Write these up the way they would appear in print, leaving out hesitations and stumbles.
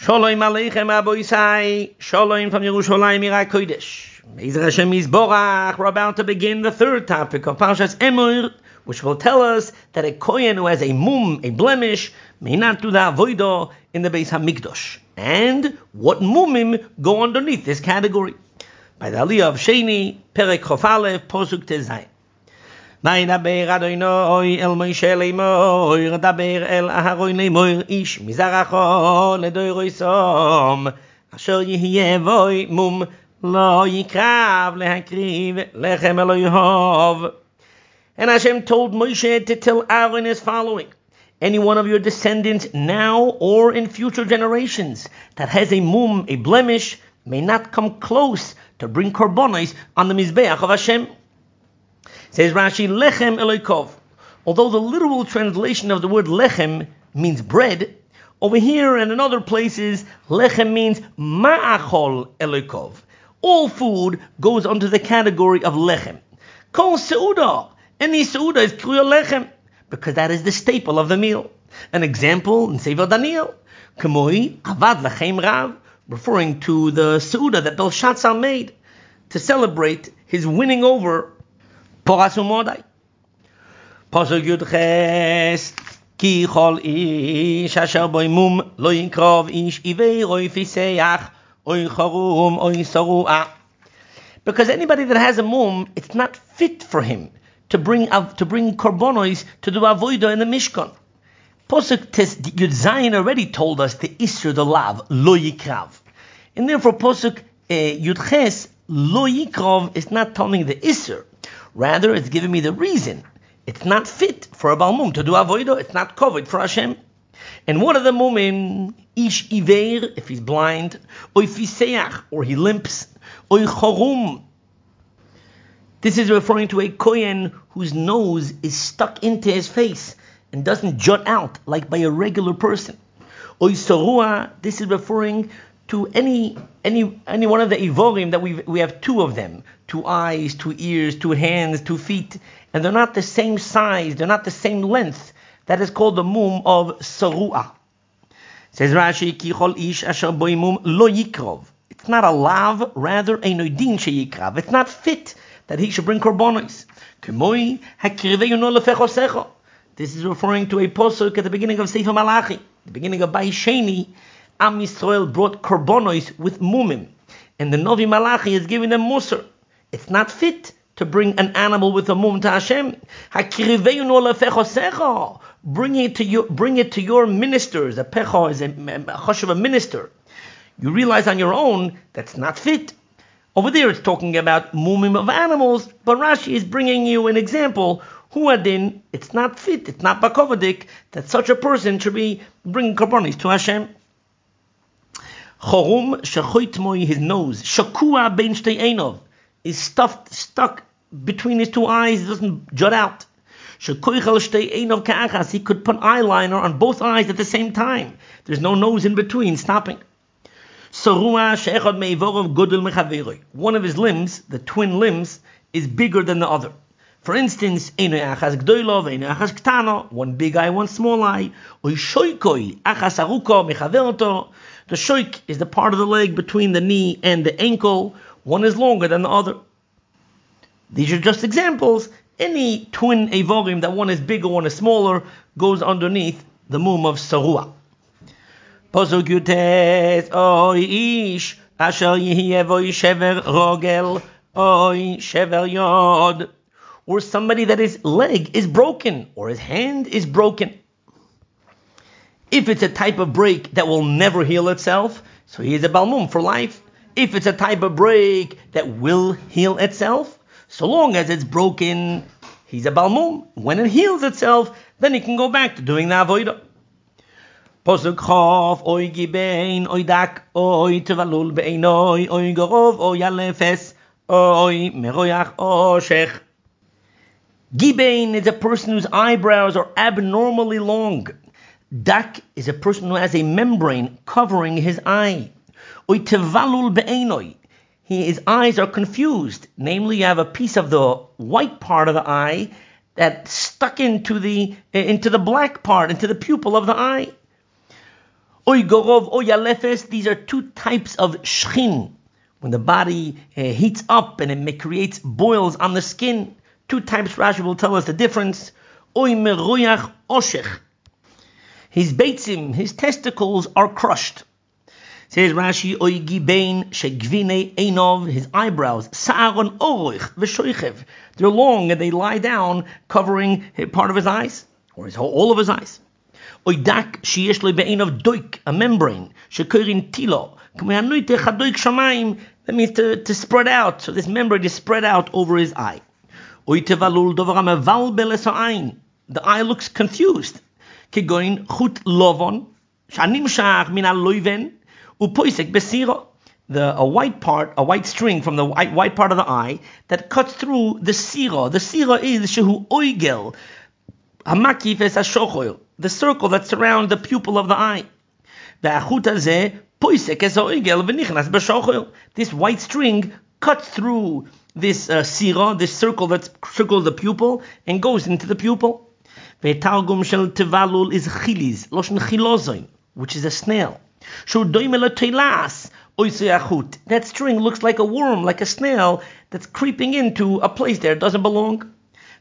Shalom Aleichem Aboisai, Shalom from Yerushalayim Ira Kodesh. Be'ezer Hashem Yisborach, we're about to begin the third topic of Parshas Emor, which will tell us that a kohen who has a mum, a blemish, may not do the avodah in the Beis HaMikdash, and what mumim go underneath this category. By the Aliyah of Sheni, Perek Chof Aleph, Posuk Tezayin. וידבר אדוני אל משה לאמור, דבר אל אהרון לאמור, איש מזרחו לדורויסום, אשר יהיה בוי מום לא יקרב להקריב לחם אלוהיו. And Hashem told Moshe to tell Aaron as following: any one of your descendants now or in future generations that has a mum, a blemish, may not come close to bring korbanos on the Mizbeach of Hashem. Says Rashi, lechem eloikov. Although the literal translation of the word lechem means bread, over here and in other places, lechem means ma'achol eloikov. All food goes under the category of lechem. Kol seuda, any seuda is kriya lechem, because that is the staple of the meal. An example in Sefer Daniel, Kamoi avad lechem rav, referring to the seuda that Belshazzar made to celebrate his winning over Poras Umodai. Pasuk Yud Ches, Ki chol ish asher boi mum lo yikrov ish ivei roi fiseach oi charum oi saru'ah. Because anybody that has a mum, it's not fit for him to bring korbanos to do avodah in the Mishkan. Pasuk Tes Yud Zayin already told us the Isser the Lav lo yikrav, and therefore Pasuk Yud Ches lo yikrov is not telling the Isser. Rather, it's giving me the reason. It's not fit for a Balmum to do avodah. It's not covered for Hashem. And what are the mumim? Ish iver, if he's blind, oy fiseach, or he limps, oy chorum. This is referring to a kohen whose nose is stuck into his face and doesn't jut out like by a regular person. Oy sorua, this is referring to any one of the ivorim that we have two of them, 2 eyes, 2 ears, 2 hands, 2 feet, and they're not the same size, they're not the same length. That is called the mum of saru'ah. Says Rashi, Ki chol ish asher boi mum lo yikrov. It's not a lav, rather a noidin sheyikrav. It's not fit that he should bring korbanos. Kemoi hakrivei no lefechosecho. This is referring to a posuk at the beginning of Sefer Malachi, the beginning of Bai Sheni. Am Yisrael brought korbanos with mumim, and the Novi Malachi is giving them musar. It's not fit to bring an animal with a mum to Hashem. Bring it to your ministers. A pecho is a chosh of a minister. You realize on your own that's not fit. Over there it's talking about mumim of animals, but Rashi is bringing you an example. Huadin, it's not fit, it's not bakovadik that such a person should be bringing korbanos to Hashem. Chorum shechoitmoi, his nose, shakua bein shtei einov, is stuck between his 2 eyes, doesn't jut out. Shekoichel shtei einov ka'achas, he could put eyeliner on both eyes at the same time. There's no nose in between, stopping. Sarua she'echad me'ivorov godel mechaveroi, one of his limbs, the twin limbs, is bigger than the other. For instance, eino achas gdoilo ve'eino achas ktano, one big eye, one small eye. Oy shoykoi achas aruko mechaveroto. The shoik is the part of the leg between the knee and the ankle. One is longer than the other. These are just examples. Any twin evorim that one is bigger, one is smaller, goes underneath the mum of sarua. Pasuk Yutes, oy ish asher yihye voy shever rogel oy shever yod. Or somebody that his leg is broken or his hand is broken. If it's a type of break that will never heal itself, so he is a balmum for life. If it's a type of break that will heal itself, so long as it's broken, he's a balmum. When it heals itself, then he can go back to doing the avodah. Posuk chof, oy gibein, oy dak, oy tevalul be'einoi, oy gorov, oy alefes, oy meroyach, oshech. Gibein is a person whose eyebrows are abnormally long. Dak is a person who has a membrane covering his eye. Oy tevalul be'einoi. His eyes are confused. Namely, you have a piece of the white part of the eye that's stuck into the black part, into the pupil of the eye. Oy gorov, oy alefes, these are two types of shchin. When the body heats up and it creates boils on the skin, two types Rashi will tell us the difference. Oy meruyach oshech. His beitzim, his testicles are crushed. Says Rashi, oy gibein shegvine einov, his eyebrows, sa'aron oroich v'shoichev. They're long and they lie down, covering part of his eyes, or all of his eyes. Oy dak sheyesh le be'einov doik, a membrane, shekorin tilo, k'me'anoite chadoik shamayim, that means to spread out, so this membrane is spread out over his eye. Oy tevalul dovar ha'meval belesa'ayin, the eye looks confused. Kigoin chut lovon, shanimshach min ha'loiven, upoisek besiro, a white string from the white part of the eye that cuts through the sira. The sira is shehu oigel, hamakif es hashochoil, the circle that surrounds the pupil of the eye. Ve'achut hazeh poisek es oigel v'nichnas b'shochoil. This white string cuts through this sira, this circle that circles the pupil, and goes into the pupil. Ve'targum shel tevalul is chilis, loshen chilozoin, which is a snail. That string looks like a worm, like a snail that's creeping into a place there it doesn't belong.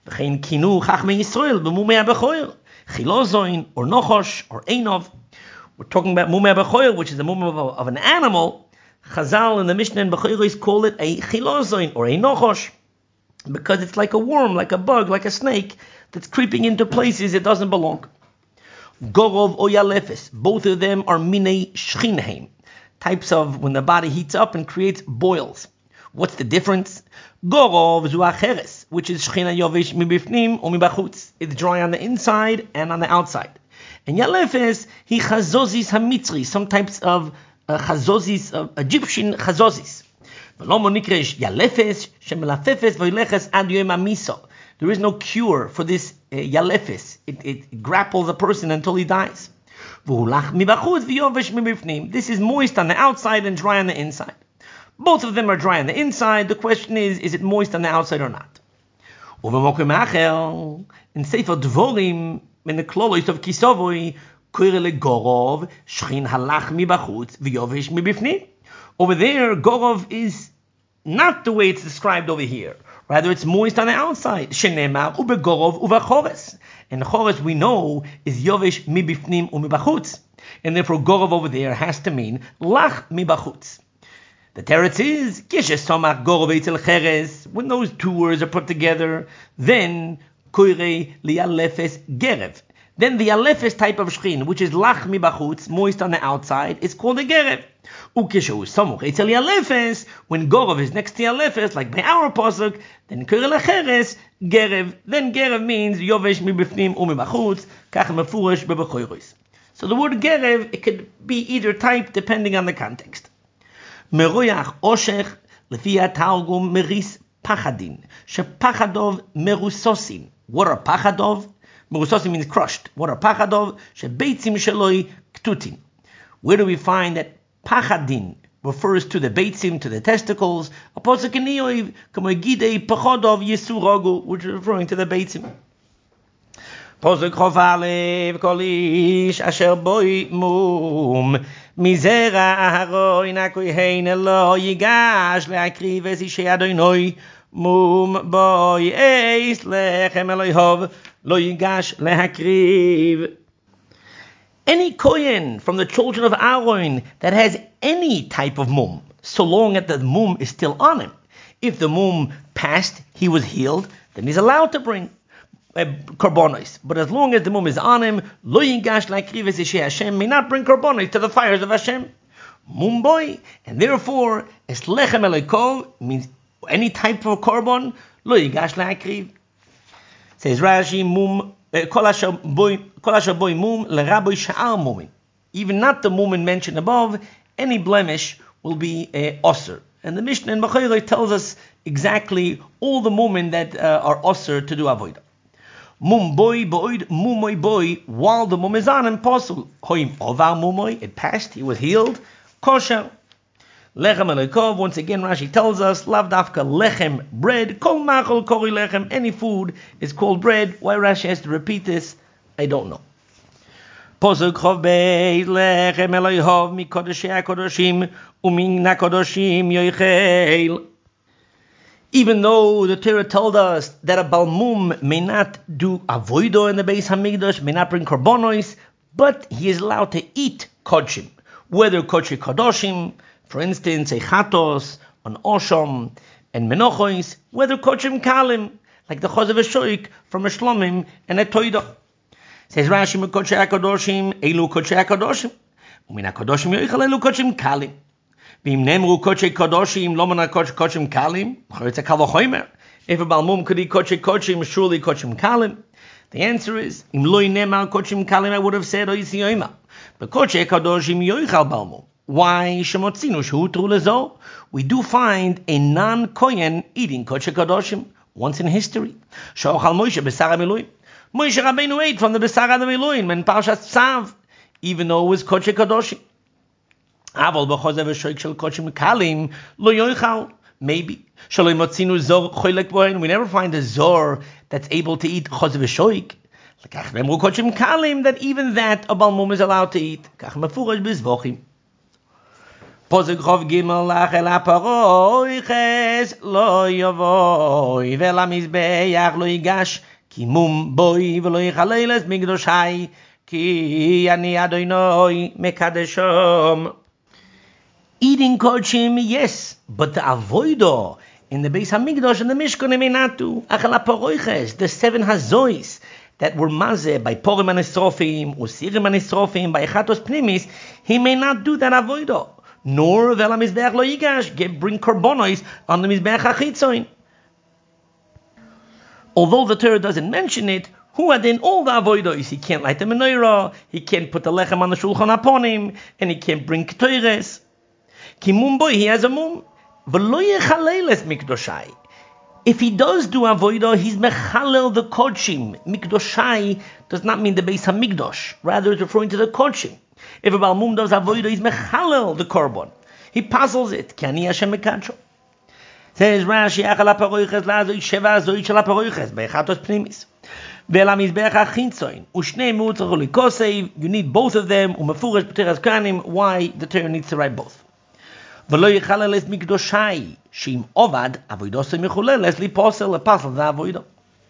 Chilozoin or nochosh or einov. We're talking about mumeh bechoil, which is the mumeh of an animal. Chazal in the Mishnah and Bechoiros call it a chilozoin or a nochosh because it's like a worm, like a bug, like a snake that's creeping into places it doesn't belong. Gorov or yalefes, both of them are minei shchinheim, types of when the body heats up and creates boils. What's the difference? Gorov zu acheres, which is shchina yovish mibifnim or mibachutz. It's dry on the inside and on the outside. And yalefes, he chazozis hamitzri, some types of chazozis, Egyptian chazozis. V'lomo nikresh yalefes, shemelafefes v'yileches ad yom hamiso. There is no cure for this yalefes. It grapples a person until he dies. This is moist on the outside and dry on the inside. Both of them are dry on the inside. The question is it moist on the outside or not? In Sefer Dvorim, in the Klolos of Kisovoi, over there, gorov is not the way it's described over here. Rather, it's moist on the outside. Shenemar ubegorov uvachores. And chores we know is yovish mibifnim umibachutz. And therefore, gorov over there has to mean lach mibachutz. The teretz is kishes somach gorov eitzel cheres. When those two words are put together, then koirei lialefes gerev. Then the alefes type of shchin, which is lach mibachutz, moist on the outside, is called a gerev. Ukeshu samuch etzel yalefes, when gorov is next to yalefes, like by our pasuk, then koirei lecheres gerev. Then gerev means yovesh mibifnim umibachutz, kach mefurish bebechoiros. So the word gerev, it could be either type depending on the context. Meroyach oshech lefi targum meris pachadin, shepachadov merusosin. What are pachadov? Merusosim means crushed. What are pachadov? Shebeitzim sheloi ktutin. Where do we find that pachadin refers to the beitzim, to the testicles? A pasuk in Iyov, kamegidei pachadov yisurogu, which is referring to the beitzim. Pasuk chof alev kol ish asher boi mum mizera aharoin hakohen lo yigash leakriv es ishe adonoi mum boi eis lechem elohov lo yigash lehakriv. Any kohen from the children of Aaron that has any type of mum, so long as the mum is still on him. If the mum passed, he was healed, then he's allowed to bring korbanos. But as long as the mum is on him, lo yigash lehakriv es ishe Hashem, may not bring korbanos to the fires of Hashem. Mum boy, and therefore, es lechem elohov means any type of korban, lo yigash lehakriv. Says Rashi, mum kol asher boy mum leraboy sha'ar mumin. Even not the mumin mentioned above, any blemish will be osir. And the Mishnah in Bechoros tells us exactly all the mumin that are osir to do avodah. Mum boy boyd mumoy boy, while the mum is on him, possible. Hoim ovar mumoy, it passed, he was healed, kosher. Lechem elikov, once again Rashi tells us, lav dafka lechem, bread, kol machol kori lechem, any food is called bread. Why Rashi has to repeat this, I don't know. Posuk Chov Beis lechem Elohov mikodeshei hakodoshim umin hakodoshim yoichel. Even though the Torah told us that a Balmum may not do avoido in the Beis Hamikdash, may not bring korbanos, but he is allowed to eat kodshim, whether kodshei kadoshim, for instance, a chatos, an osham, and menochos, whether kodshim kalim, like the chozav shoik from a shlomim and a toida. Says Rashi, kodshei kadoshim, elu kodshei kadoshim, umin kadoshim yoichel elu kodshim kalim. V'im nemru kodshei kadoshim, lo mana kodshim kalim. It's a kavachomer. If a balmum could eat kodshim, surely kodshim kalim. The answer is, im lo nemar kodshim kalim, I would have said oisi yoima. But kodshei kadoshim yoichal balmum. Why shemotzinu shehutru lezo? We do find a non-kohen eating kodshei kadoshim once in history. Shochal Moshe besar hamiluim. Moshe Rabbeinu ate from the besar hamiluim in Parshas Tzav, even though it was kodshei kadoshim. Aval b'chozav shoik shel kodshim kalim lo yoichal. Maybe shaloi motzinu zor choylek bohen. We never find a zor that's able to eat chozav shoik. Lekach nemru kodshim kalim, that even that a balmum is allowed to eat. Kach mefurash b'zvochim. Posuk Chov Gimel lachel haparoiches lo yavoi velamizbeach lo yigash ki mum boi v'lo yichaleles migdoshai ki ani Adonai mekadeshom. Eating kodshim, yes, but the avoido in the Beis Hamikdash and the Mishkan may not do. Achal haparoiches, the 7 hazois that were mazeh by porim and esrofim, usirim and esrofim, by chatos pnimis, he may not do that avoido. Nor vela mizbeach lo yigash, bring korbanos on the mizbeach hachitzoin. Although the Torah doesn't mention it, who had in all the avodos? He can't light the menorah, he can't put the lechem on the shulchan upon him, and he can't bring ketores. Ki mum boy, he has a mum. V'lo yechaleles mikdoshai. If he does do avodah, he's mechalel the kodshim. Mikdoshai does not mean the Beis Hamikdash, rather it's referring to the kodshim. If a balmum does avodah, he's mechalel the korban. He puzzles it. Ki ani Hashem mekadsho. Says Rashi, achal haparoiches la'azoi sheva azoi shel haparoiches be'chatos pnimis. Ve'el hamizbeach hachitzoin. U'shnei mu'tzach likosei. You need both of them. U'mefurash b'teras kanim. Why the Torah needs to write both? V'lo yichalel es mikdoshai. She'im ovad avoidosei mechuleles li posel a puzzle the avodah.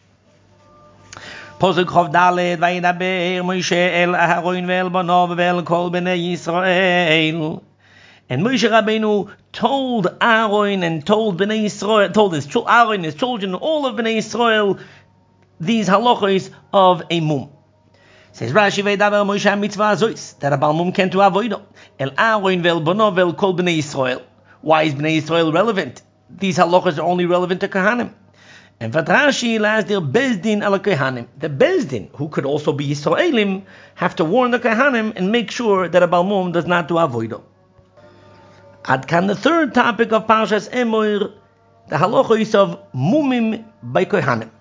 Posuk Chov Daled vayidaber Moshe el Aharon ve'el banov ve'el kol bnei Yisrael. And Moshe Rabbeinu told Aaron and told Bnei Yisrael, told Aaron, his children, all of Bnei Yisrael, these halachos of a mum. Says Rashi, Veidaber Moshe mitzvah azois, that a balmum can't do avodah. El Aaron ve'el banov ve'el kol Bnei Yisrael. Why is Bnei Yisrael relevant? These halachos are only relevant to Kohanim. And Vatrashi last their Bezdin ala Kohanim. The Bezdin, who could also be Yisraelim, have to warn the Kohanim and make sure that a balmum does not do avodah. Adkan, the third topic of Parshas Emor, the halachos of mumim by Kohanim.